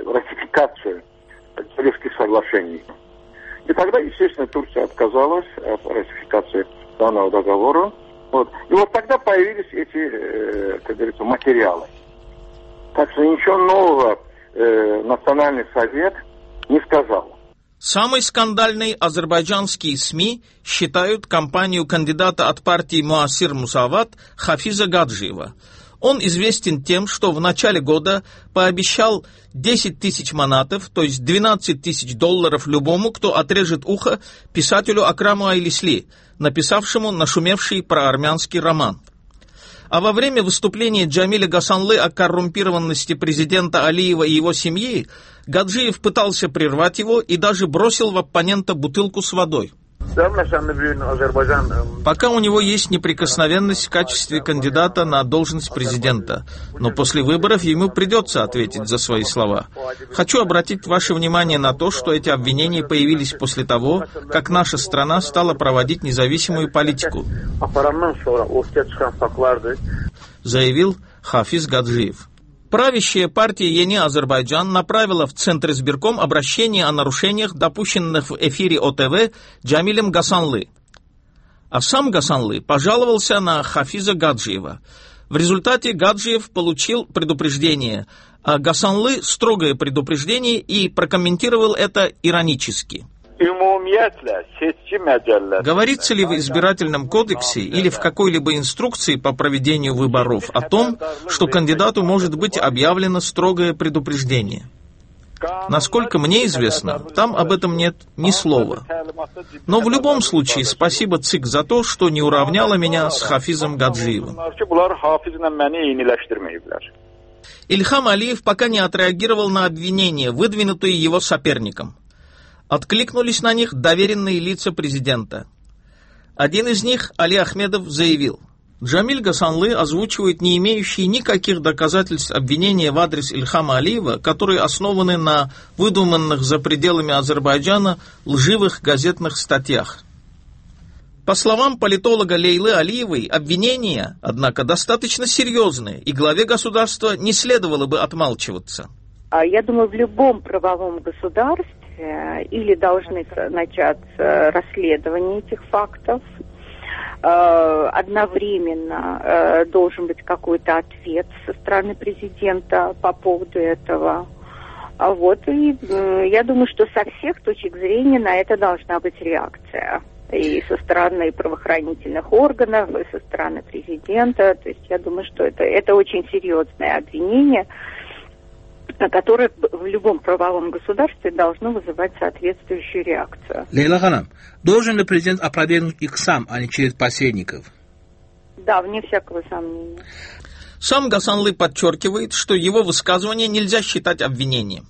Киевских соглашений. И тогда, естественно, Турция отказалась от ратификации данного договора. И вот тогда появились эти, как говорится, материалы. Так что ничего нового Национальный совет не сказал. Самой скандальной азербайджанские СМИ считают кампанию кандидата от партии Муасир Мусават Хафиза Гаджиева. Он известен тем, что в начале года пообещал 10 тысяч манатов, то есть $12 тысяч любому, кто отрежет ухо писателю Акраму Айлисли, написавшему нашумевший проармянский роман. А во время выступления Джамиля Гасанлы о коррумпированности президента Алиева и его семьи, Гаджиев пытался прервать его и даже бросил в оппонента бутылку с водой. Пока у него есть неприкосновенность в качестве кандидата на должность президента, но после выборов ему придется ответить за свои слова. Хочу обратить ваше внимание на то, что эти обвинения появились после того, как наша страна стала проводить независимую политику, заявил Хафиз Гаджиев. Правящая партия Ени Азербайджан направила в Центр избирком обращение о нарушениях, допущенных в эфире ОТВ Джамилем Гасанлы. А сам Гасанлы пожаловался на Хафиза Гаджиева. В результате Гаджиев получил предупреждение, а Гасанлы строгое предупреждение и прокомментировал это иронически. Говорится ли в избирательном кодексе или в какой-либо инструкции по проведению выборов о том, что кандидату может быть объявлено строгое предупреждение? Насколько мне известно, там об этом нет ни слова. Но в любом случае, спасибо ЦИК за то, что не уравняла меня с Хафизом Гаджиевым. Ильхам Алиев пока не отреагировал на обвинения, выдвинутые его соперником. Откликнулись на них доверенные лица президента. Один из них, Али Ахмедов, заявил: Джамиль Гасанлы озвучивает не имеющие никаких доказательств обвинения в адрес Ильхама Алиева, которые основаны на выдуманных за пределами Азербайджана лживых газетных статьях. По словам политолога Лейлы Алиевой, обвинения, однако, достаточно серьезные, и главе государства не следовало бы отмалчиваться. Я думаю, в любом правовом государстве или должны начаться расследование этих фактов, одновременно должен быть какой-то ответ со стороны президента по поводу этого. И я думаю, что со всех точек зрения на это должна быть реакция. И со стороны правоохранительных органов, и со стороны президента. То есть я думаю, что это очень серьезное обвинение, которое в любом правовом государстве должно вызывать соответствующую реакцию. Лейла Ханам, должен ли президент опровергнуть их сам, а не через посредников? Да, вне всякого сомнения. Сам Гасанлы подчеркивает, что его высказывание нельзя считать обвинением.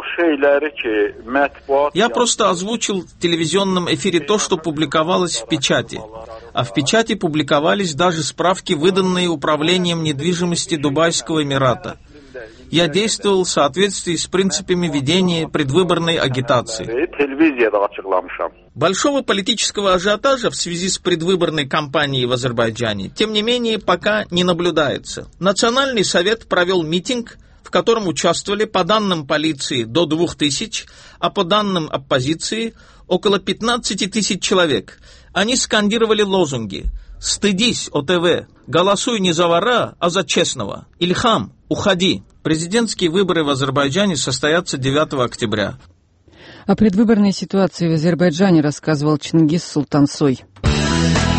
Я просто озвучил в телевизионном эфире то, что публиковалось в печати. А в печати публиковались даже справки, выданные Управлением недвижимости Дубайского Эмирата. Я действовал в соответствии с принципами ведения предвыборной агитации. Большого политического ажиотажа в связи с предвыборной кампанией в Азербайджане, тем не менее, пока не наблюдается. Национальный совет провел митинг, в котором участвовали, по данным полиции, до 2000, а по данным оппозиции, около 15 тысяч человек. Они скандировали лозунги: «Стыдись, ОТВ! Голосуй не за вора, а за честного! Ильхам, уходи!» Президентские выборы в Азербайджане состоятся 9 октября. О предвыборной ситуации в Азербайджане рассказывал Чингис Султансой.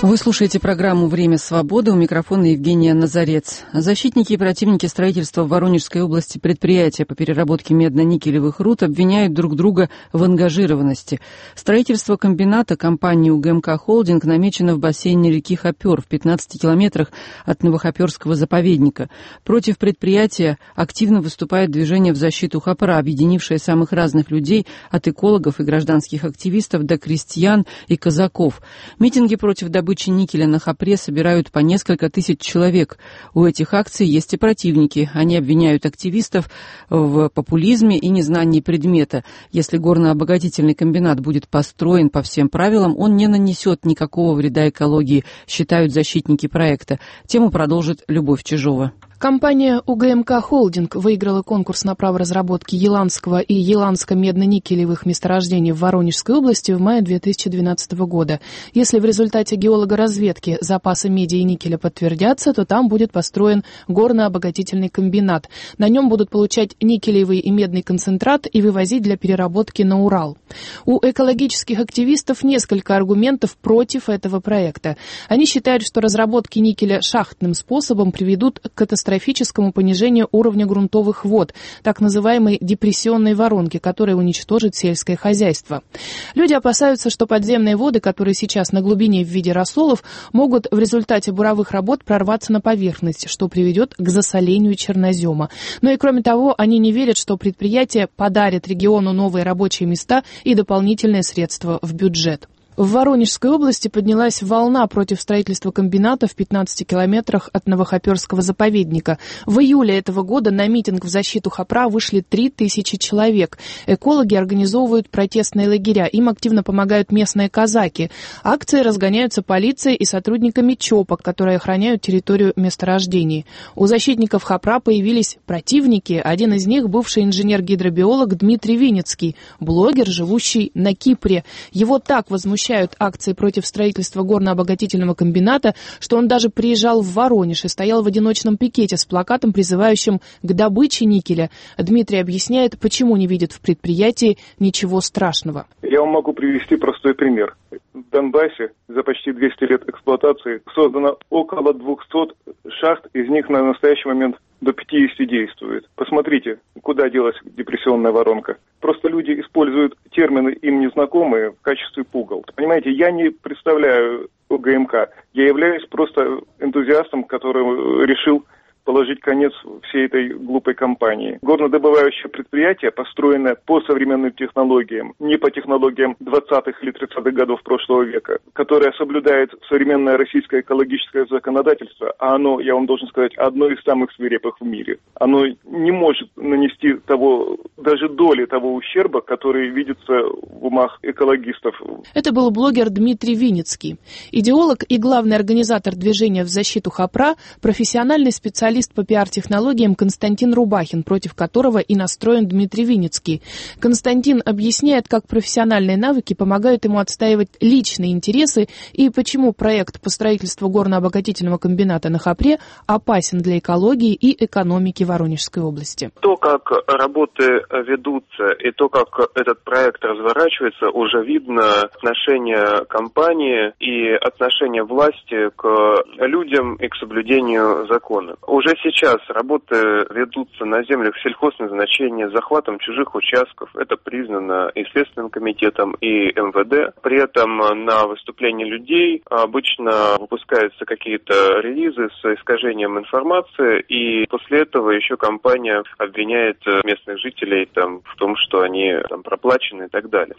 Вы слушаете программу «Время свободы», у микрофона Евгения Назарец. Защитники и противники строительства в Воронежской области предприятия по переработке медно-никелевых руд обвиняют друг друга в ангажированности. Строительство комбината компании УГМК «Холдинг» намечено в бассейне реки Хопер в 15 километрах от Новохоперского заповедника. Против предприятия активно выступает движение в защиту Хопра, объединившее самых разных людей, от экологов и гражданских активистов до крестьян и казаков. Митинги против добычи никеля на Хопре собирают по несколько тысяч человек. У этих акций есть и противники. Они обвиняют активистов в популизме и незнании предмета. Если горнообогатительный комбинат будет построен по всем правилам, он не нанесет никакого вреда экологии, считают защитники проекта. Тему продолжит Любовь Чижова. Компания УГМК «Холдинг» выиграла конкурс на право разработки еланского и еланско-медно-никелевых месторождений в Воронежской области в мае 2012 года. Если в результате геологоразведки запасы меди и никеля подтвердятся, то там будет построен горно-обогатительный комбинат. На нем будут получать никелевый и медный концентрат и вывозить для переработки на Урал. У экологических активистов несколько аргументов против этого проекта. Они считают, что разработки никеля шахтным способом приведут к катастрофическому понижению уровня грунтовых вод, так называемой депрессионной воронки, которая уничтожит сельское хозяйство. Люди опасаются, что подземные воды, которые сейчас на глубине в виде рассолов, могут в результате буровых работ прорваться на поверхность, что приведет к засолению чернозема. Но и кроме того, они не верят, что предприятие подарит региону новые рабочие места и дополнительные средства в бюджет. В Воронежской области поднялась волна против строительства комбината в 15 километрах от Новохоперского заповедника. В июле этого года на митинг в защиту Хопра вышли 3000 человек. Экологи организовывают протестные лагеря. Им активно помогают местные казаки. Акции разгоняются полицией и сотрудниками ЧОПа, которые охраняют территорию месторождений. У защитников Хопра появились противники. Один из них — бывший инженер-гидробиолог Дмитрий Винницкий, блогер, живущий на Кипре. Его так возмущают акции против строительства горнообогатительного комбината, что он даже приезжал в Воронеж и стоял в одиночном пикете с плакатом, призывающим к добыче никеля. Дмитрий объясняет, почему не видит в предприятии ничего страшного. Я вам могу привести простой пример. В Донбассе за почти 200 лет эксплуатации создано около 200 шахт, из них на настоящий момент до 50 действует. Посмотрите, куда делась депрессионная воронка. Просто люди используют термины им незнакомые в качестве пугал. Понимаете, я не представляю УГМК. Я являюсь просто энтузиастом, который решил положить конец всей этой глупой компании. Горнодобывающее предприятие, построенное по современным технологиям, не по технологиям 20-х или 30-х годов прошлого века, которое соблюдает современное российское экологическое законодательство, а оно, я вам должен сказать, одно из самых свирепых в мире. Оно не может нанести того, даже доли того ущерба, который видится в умах экологистов. Это был блогер Дмитрий Винницкий. Идеолог и главный организатор движения в защиту Хопра, профессиональный специалист по пиар-технологиям Константин Рубахин, против которого и настроен Дмитрий Винницкий. Константин объясняет, как профессиональные навыки помогают ему отстаивать личные интересы и почему проект по строительству горно-обогатительного комбината на Хопре опасен для экологии и экономики Воронежской области. То, как работы ведутся и то, как этот проект разворачивается, уже видно отношение компании и отношение власти к людям и к соблюдению закона. Уже сейчас работы ведутся на землях сельхозназначения с захватом чужих участков. Это признано и Следственным комитетом, и МВД. При этом на выступления людей обычно выпускаются какие-то релизы с искажением информации, и после этого еще компания обвиняет местных жителей в том, что они проплачены и так далее.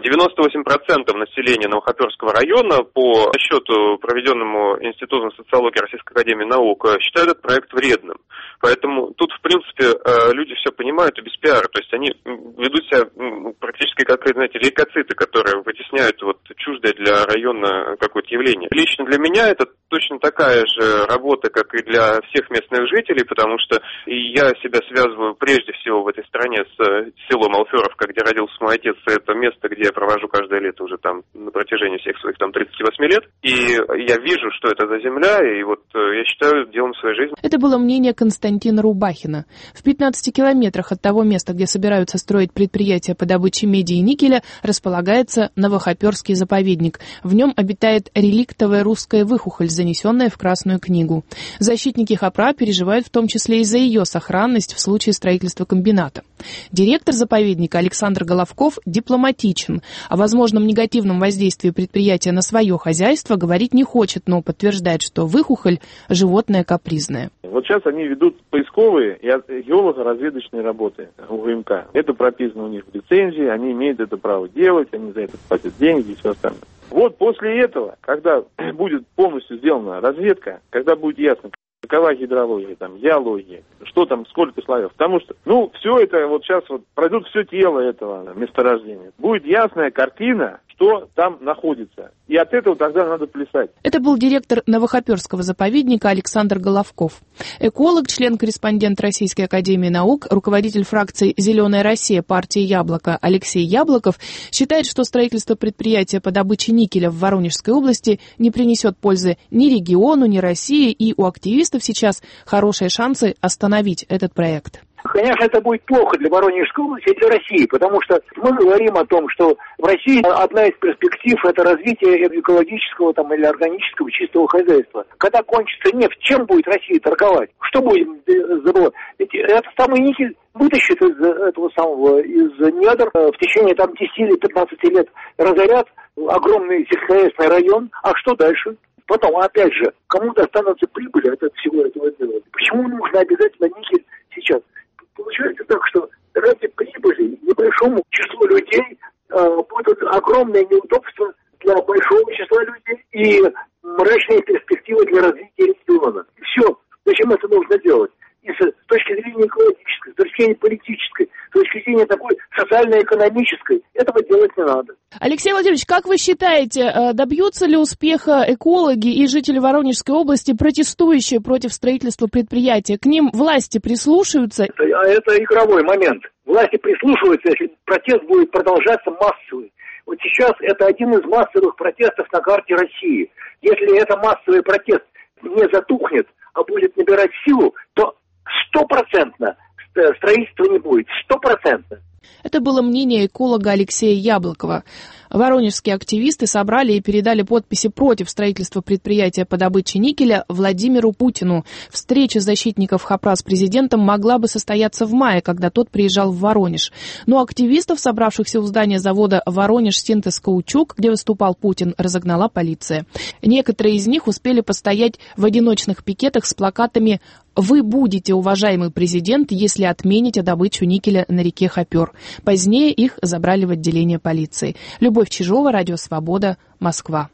98% населения Новохоперского района, по расчету, проведенному Институтом социологии Российской академии наук, считают этот проект вредным. Поэтому тут, в принципе, люди все понимают и без пиара. То есть они ведут себя практически как, знаете, лейкоциты, которые вытесняют чуждое для района какое-то явление. Лично для меня этот точно такая же работа, как и для всех местных жителей, потому что я себя связываю прежде всего в этой стране с селом Алферовка, где родился мой отец. Это место, где я провожу каждое лето уже там на протяжении всех своих там 38 лет. И я вижу, что это за земля, и вот я считаю делом своей жизни. Это было мнение Константина Рубахина. В 15 километрах от того места, где собираются строить предприятие по добыче меди и никеля, располагается Новохоперский заповедник. В нем обитает реликтовая русская выхухоль, занесенная в Красную книгу. Защитники Хопра переживают в том числе и за ее сохранность в случае строительства комбината. Директор заповедника Александр Головков дипломатичен. О возможном негативном воздействии предприятия на свое хозяйство говорить не хочет, но подтверждает, что выхухоль – животное капризное. Вот сейчас они ведут поисковые и геолого-разведочные работы УГМК. Это прописано у них в лицензии, они имеют это право делать, они за это платят деньги и все остальное. Вот после этого, когда будет полностью сделана разведка, когда будет ясно, какова гидрология, там, геология, что там, сколько слоев. Потому что, все это вот сейчас вот пройдут все тело этого месторождения. Будет ясная картина, что там находится. И от этого тогда надо плясать. Это был директор Новохоперского заповедника Александр Головков. Эколог, член-корреспондент Российской академии наук, руководитель фракции «Зеленая Россия» партии «Яблоко» Алексей Яблоков считает, что строительство предприятия по добыче никеля в Воронежской области не принесет пользы ни региону, ни России, и у активистов сейчас хорошие шансы остановить этот проект. Конечно, это будет плохо для Воронежской области и для России, потому что мы говорим о том, что в России одна из перспектив – это развитие экологического или органического чистого хозяйства. Когда кончится нефть, чем будет Россия торговать? Что будет забывать? Ведь этот самый никель вытащит из недр в течение 10 или 15 лет, разорят огромный сельскохозяйственный район. А что дальше? Потом, опять же, кому достанутся прибыли от всего этого дела? Почему нужно обязательно никель сейчас? Получается так, что ради прибыли небольшому числу людей будут огромные неудобства для большого числа людей и мрачные перспективы для развития региона. Все. Зачем это нужно делать? И с точки зрения экологической, с точки зрения политической, с точки зрения такой социально-экономической, этого делать не надо. Алексей Владимирович, как вы считаете, добьются ли успеха экологи и жители Воронежской области, протестующие против строительства предприятия? К ним власти прислушаются? Это игровой момент. Власти прислушиваются, если протест будет продолжаться массовый. Вот сейчас это один из массовых протестов на карте России. Если это массовый протест не затухнет, а будет набирать силу, то 100% строительства не будет. 100%. Это было мнение эколога Алексея Яблокова. Воронежские активисты собрали и передали подписи против строительства предприятия по добыче никеля Владимиру Путину. Встреча защитников Хопра с президентом могла бы состояться в мае, когда тот приезжал в Воронеж. Но активистов, собравшихся у здания завода «Воронеж Синтез Каучук», где выступал Путин, разогнала полиция. Некоторые из них успели постоять в одиночных пикетах с плакатами «Вы будете, уважаемый президент, если отмените добычу никеля на реке Хопер». Позднее их забрали в отделение полиции. Любовь Чижова, Радио Свобода, Москва.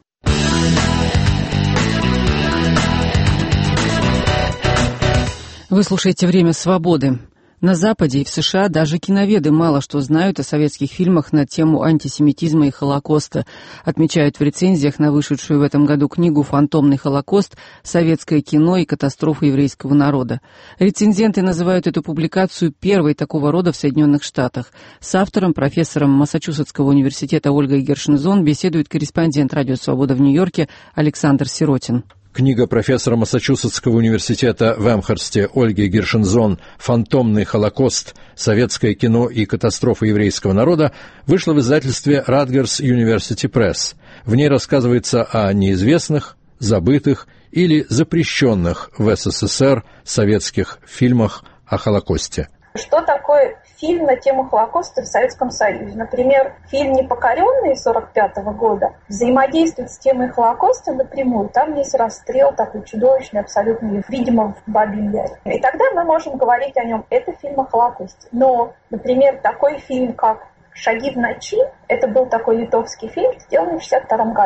Вы слушаете «Время свободы». На Западе и в США даже киноведы мало что знают о советских фильмах на тему антисемитизма и Холокоста. Отмечают в рецензиях на вышедшую в этом году книгу «Фантомный Холокост. Советское кино и катастрофа еврейского народа». Рецензенты называют эту публикацию первой такого рода в Соединенных Штатах. С автором, профессором Массачусетского университета Ольгой Гершензон беседует корреспондент «Радио Свобода» в Нью-Йорке Александр Сиротин. Книга профессора Массачусетского университета в Эмхерсте Ольги Гершензон «Фантомный Холокост. Советское кино и катастрофа еврейского народа» вышла в издательстве Rutgers University Press. В ней рассказывается о неизвестных, забытых или запрещенных в СССР советских фильмах о Холокосте. Что такое фильм на тему Холокоста в Советском Союзе? Например, фильм «Непокоренный» 1945 года взаимодействует с темой Холокоста напрямую. Там есть расстрел такой чудовищный, абсолютно видимо в Бабьем Яре. И тогда мы можем говорить о нем. Это фильм о Холокосте. Но, например, такой фильм, как «Шаги в ночи», это был такой литовский фильм, сделанный в 1962 году.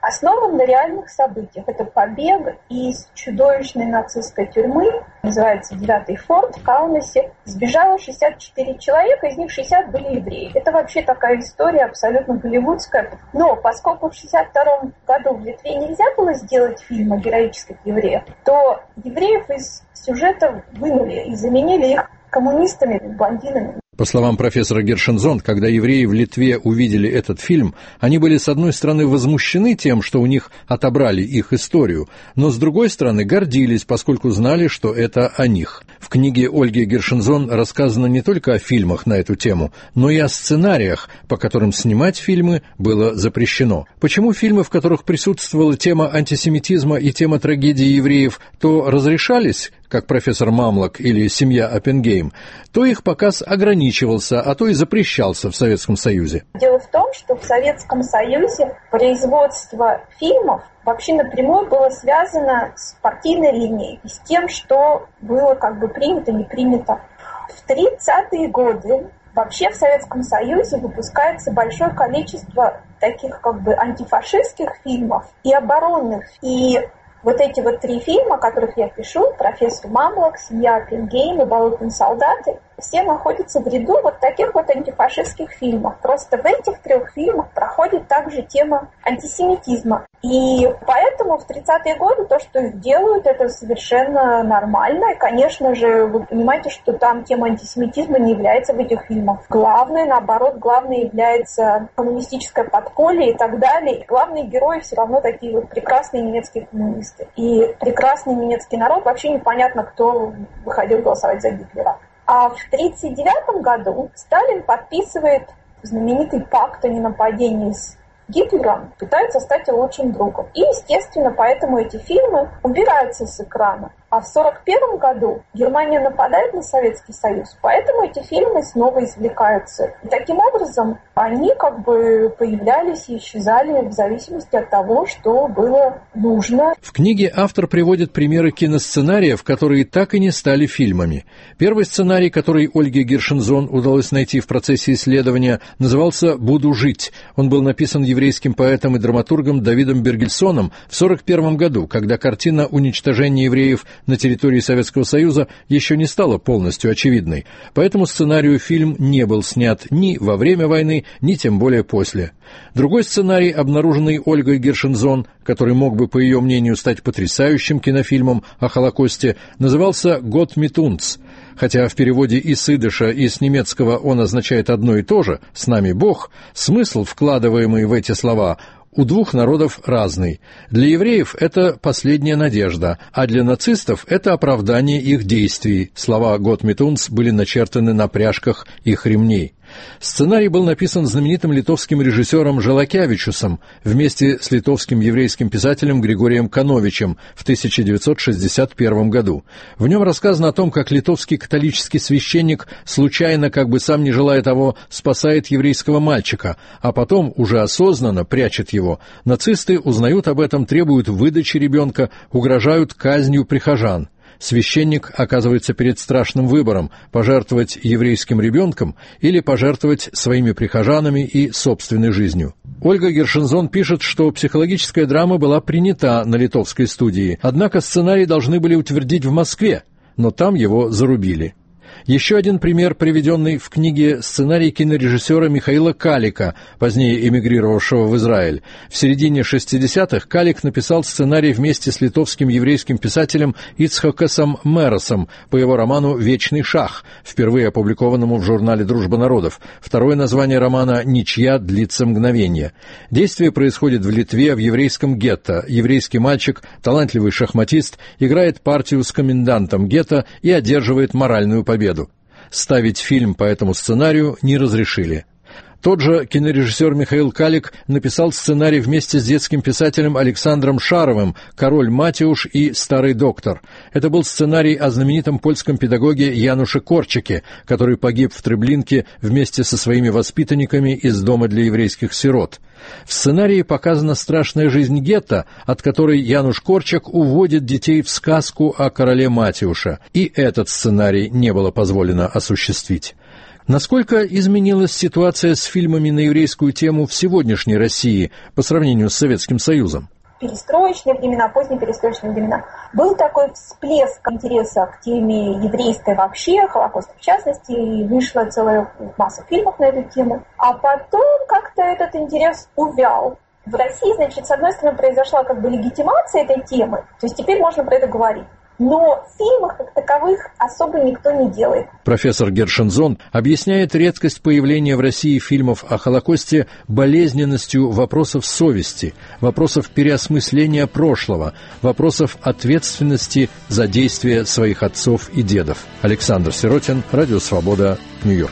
основан на реальных событиях. Это побег из чудовищной нацистской тюрьмы, называется 9-й форт в Каунасе. Сбежало 64 человека, из них 60 были евреи. Это вообще такая история абсолютно голливудская. Но поскольку в 1962 году в Литве нельзя было сделать фильм о героических евреях, то евреев из сюжета вынули и заменили их коммунистами, блондинами. По словам профессора Гершензон, когда евреи в Литве увидели этот фильм, они были, с одной стороны, возмущены тем, что у них отобрали их историю, но, с другой стороны, гордились, поскольку знали, что это о них. В книге Ольги Гершензон рассказано не только о фильмах на эту тему, но и о сценариях, по которым снимать фильмы было запрещено. Почему фильмы, в которых присутствовала тема антисемитизма и тема трагедии евреев, то разрешались, как «Профессор Мамлок» или «Семья Оппенгейм», то их показ ограничивался, а то и запрещался в Советском Союзе. Дело в том, что в Советском Союзе производство фильмов вообще напрямую было связано с партийной линией, с тем, что было как бы принято, не принято. В 30-е годы вообще в Советском Союзе выпускается большое количество таких как бы антифашистских фильмов и оборонных. И вот эти вот 3 фильма, о которых я пишу, «Профессор Мамлок», «Семья Оппенгейм» и «Болотные солдаты», все находятся в ряду вот таких вот антифашистских фильмов. Просто в этих 3 фильмах проходит также тема антисемитизма. И поэтому в 30-е годы то, что их делают, это совершенно нормально. И, конечно же, вы понимаете, что там тема антисемитизма не является в этих фильмах. Главное, наоборот, главное является коммунистическое подполье и так далее. И главные герои все равно такие вот прекрасные немецкие коммунисты. И прекрасный немецкий народ, вообще непонятно, кто выходил голосовать за Гитлера. А в 1939 году Сталин подписывает знаменитый пакт о ненападении с Гитлером, пытается стать лучшим другом. И, естественно, поэтому эти фильмы убираются с экрана. А в 1941 году Германия нападает на Советский Союз, поэтому эти фильмы снова извлекаются. И таким образом они как бы появлялись и исчезали в зависимости от того, что было нужно. В книге автор приводит примеры киносценариев, которые так и не стали фильмами. Первый сценарий, который Ольге Гершензон удалось найти в процессе исследования, назывался «Буду жить». Он был написан еврейским поэтом и драматургом Давидом Бергельсоном в 1941 году, когда картина уничтожения евреев на территории Советского Союза еще не стала полностью очевидной. По этому сценарию фильм не был снят ни во время войны, ни тем более после. Другой сценарий, обнаруженный Ольгой Гершензон, который мог бы, по ее мнению, стать потрясающим кинофильмом о Холокосте, назывался «Гот мит унц». Хотя в переводе и с идыша, и с немецкого он означает одно и то же «с нами Бог», смысл, вкладываемый в эти слова, у двух народов разный. Для евреев это последняя надежда, а для нацистов это оправдание их действий. Слова «Гот мит унц» были начертаны на пряжках их ремней. Сценарий был написан знаменитым литовским режиссером Желакевичусом вместе с литовским еврейским писателем Григорием Кановичем в 1961 году. В нем рассказано о том, как литовский католический священник случайно, как бы сам не желая того, спасает еврейского мальчика, а потом, уже осознанно, прячет его. Нацисты узнают об этом, требуют выдачи ребенка, угрожают казнью прихожан. Священник оказывается перед страшным выбором – пожертвовать еврейским ребенком или пожертвовать своими прихожанами и собственной жизнью. Ольга Гершензон пишет, что психологическая драма была принята на литовской студии, однако сценарий должны были утвердить в Москве, но там его зарубили. Еще один пример, приведенный в книге, сценарий кинорежиссера Михаила Калика, позднее эмигрировавшего в Израиль. В середине 60-х Калик написал сценарий вместе с литовским еврейским писателем Ицхокасом Меросом по его роману «Вечный шах», впервые опубликованному в журнале «Дружба народов». Второе название романа «Ничья длится мгновение». Действие происходит в Литве, в еврейском гетто. Еврейский мальчик, талантливый шахматист, играет партию с комендантом гетто и одерживает моральную победу. Ставить фильм по этому сценарию не разрешили. Тот же кинорежиссер Михаил Калик написал сценарий вместе с детским писателем Александром Шаровым «Король Матюш» и «Старый доктор». Это был сценарий о знаменитом польском педагоге Януше Корчаке, который погиб в Треблинке вместе со своими воспитанниками из дома для еврейских сирот. В сценарии показана страшная жизнь гетто, от которой Януш Корчак уводит детей в сказку о короле Матюша, и этот сценарий не было позволено осуществить. Насколько изменилась ситуация с фильмами на еврейскую тему в сегодняшней России по сравнению с Советским Союзом? Перестроечные времена, поздние перестроечные времена, был такой всплеск интереса к теме еврейской вообще, Холокоста в частности, и вышла целая масса фильмов на эту тему. А потом как-то этот интерес увял. В России, значит, с одной стороны, произошла как бы легитимация этой темы, то есть теперь можно про это говорить. Но в фильмах как таковых особо никто не делает. Профессор Гершензон объясняет редкость появления в России фильмов о Холокосте болезненностью вопросов совести, вопросов переосмысления прошлого, вопросов ответственности за действия своих отцов и дедов. Александр Сиротин, Радио Свобода, Нью-Йорк.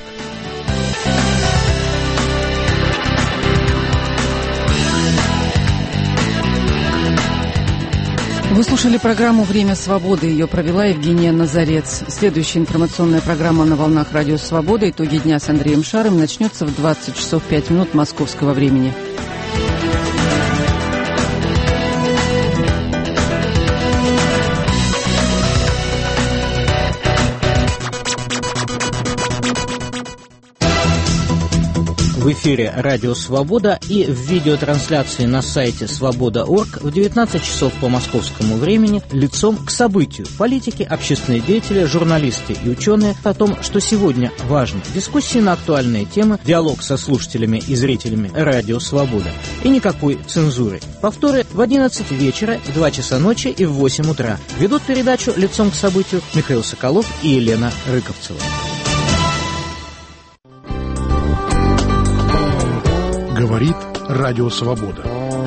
Вы слушали программу «Время свободы». Ее провела Евгения Назарец. Следующая информационная программа на волнах Радио Свобода «Итоги дня» с Андреем Шаром начнется в 20 часов 5 минут московского времени. В эфире «Радио Свобода» и в видеотрансляции на сайте свобода.орг в 19 часов по московскому времени лицом к событию. Политики, общественные деятели, журналисты и ученые о том, что сегодня важно. Дискуссии на актуальные темы, диалог со слушателями и зрителями «Радио Свобода». И никакой цензуры. Повторы в 11 вечера, в 2 часа ночи и в 8 утра. Ведут передачу лицом к событию Михаил Соколов и Елена Рыковцева. Говорит Радио Свобода.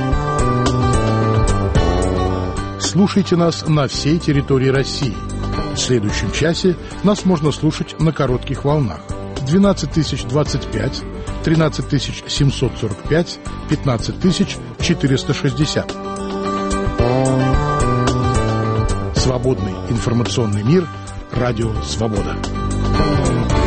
Слушайте нас на всей территории России. В следующем часе нас можно слушать на коротких волнах. 12025, 13745, 15460. Свободный информационный мир. Радио Свобода.